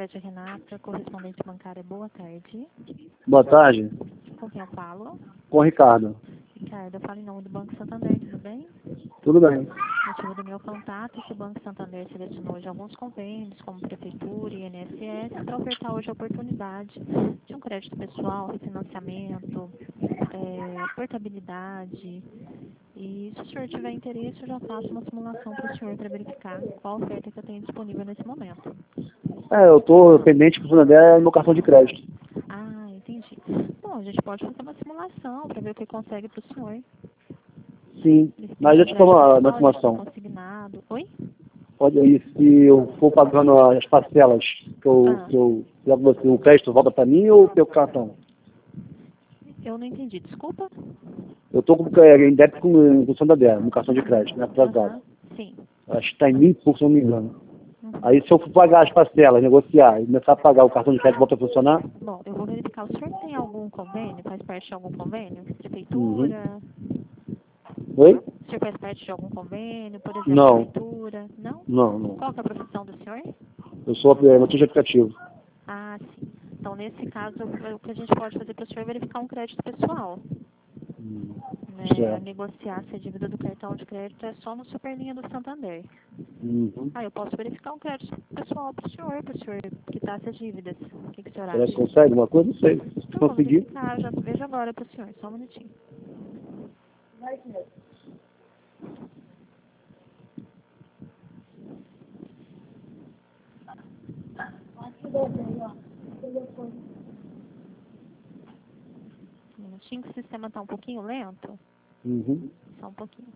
Cicred Renata, correspondente bancária, boa tarde. Boa tarde. Com quem eu falo? Com o Ricardo. Ricardo, eu falo em nome do Banco Santander, tudo bem? Tudo bem. Motivo do meu contato é que o Banco Santander selecionou hoje alguns convênios, como Prefeitura e INSS, para ofertar hoje a oportunidade de um crédito pessoal, refinanciamento, portabilidade. E se o senhor tiver interesse, eu já faço uma simulação para o senhor para verificar qual oferta que eu tenho disponível nesse momento. Eu estou pendente com o Santander no meu cartão de crédito. Ah, entendi. Bom, a gente pode fazer uma simulação para ver o que consegue para o senhor. Sim, mas eu te dou uma informação. Consignado. Oi? Pode aí, se eu for pagando as parcelas que eu levo você, o crédito volta para mim ou pelo cartão? Eu não entendi, desculpa. Eu estou em débito com o Santander, no cartão de crédito, né, atrasado. Sim. Acho que está em 1.000, se eu não me engano. Aí se eu for pagar as parcelas, negociar e começar a pagar, o cartão de crédito volta a funcionar? Bom, eu vou verificar. O senhor tem algum convênio? Faz parte de algum convênio? Prefeitura? Oi? O senhor faz parte de algum convênio? Por exemplo, Não. prefeitura? Não? Não. Qual que é a profissão do senhor? Eu sou motorista de aplicativo. Ah, sim. Então, nesse caso, o que a gente pode fazer para o senhor é verificar um crédito pessoal. Negociar se a dívida do cartão de crédito é só no Superlinha do Santander. Eu posso verificar um crédito pessoal para o senhor quitar essas dívidas. O que o senhor acha? Você consegue uma coisa? Não sei. Se Vou conseguir. verificar, já vejo agora para o senhor, só um minutinho. Um minutinho que o sistema está um pouquinho lento. Só um pouquinho.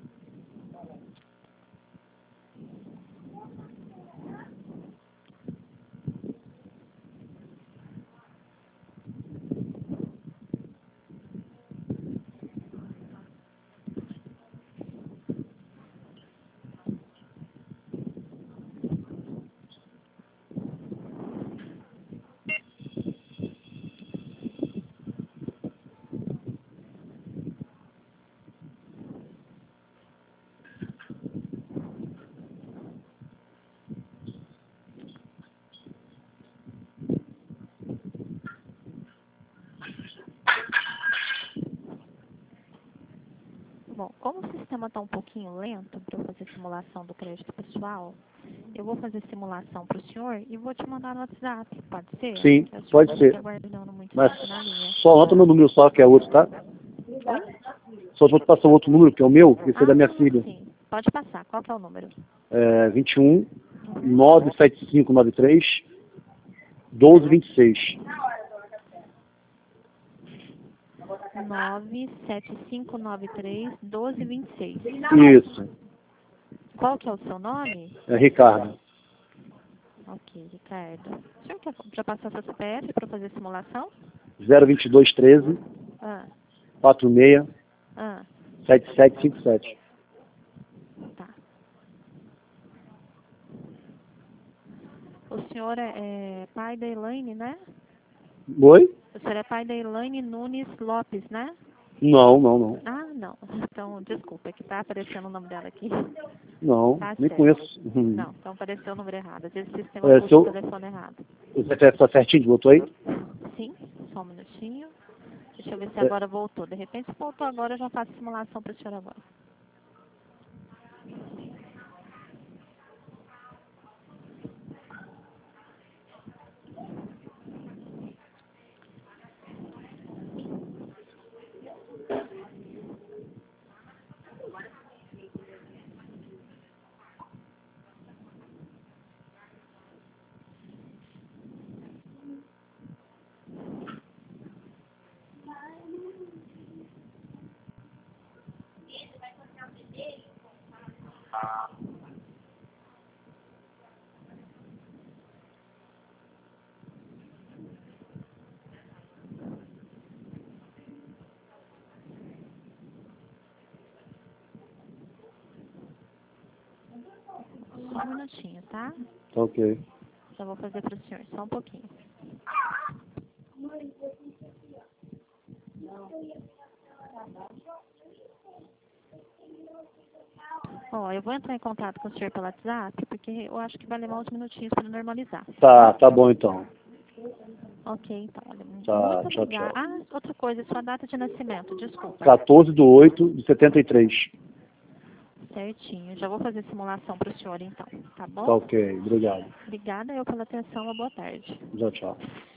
Bom, como o sistema está um pouquinho lento para eu fazer simulação do crédito pessoal, eu vou fazer simulação para o senhor e vou te mandar no WhatsApp, pode ser? Sim, pode ser. Mas só anota meu número só, que é outro, tá? Oi? Só vou te passar um outro número, que é o meu, esse é da minha filha. Sim, pode passar. Qual que é o número? 21 97593 1226. 97593-1226. Isso. Qual que é o seu nome? É Ricardo. Ok, Ricardo. O senhor quer já passar seu CPF para fazer simulação? 02213 46 7757. Tá. O senhor é pai da Elaine, né? Oi? O senhor é pai da Elaine Nunes Lopes, né? Não. Ah, não. Então, desculpa, é que tá aparecendo o nome dela aqui. Não, Tá nem certo. conheço. Não, então apareceu o número errado. Às vezes o sistema puxa o telefone errado. O CPF tá certinho, botou aí? Sim, só um minutinho. Deixa eu ver se agora voltou. De repente, se voltou agora, eu já faço simulação para o senhor agora. Só um minutinho, tá? Ok. Já vou fazer para o senhor, só um pouquinho. Ó, eu vou entrar em contato com o senhor pelo WhatsApp, porque eu acho que vai levar uns minutinhos para normalizar. Tá bom então. Ok, então, olha, Tá, muito tchau, obrigada. tchau. Ah, outra coisa, sua data de nascimento, desculpa. 14/8/73. Certinho, já vou fazer simulação para o senhor então, tá Tá bom? ok, obrigado. Obrigada eu pela atenção, uma boa tarde. Tchau, tchau.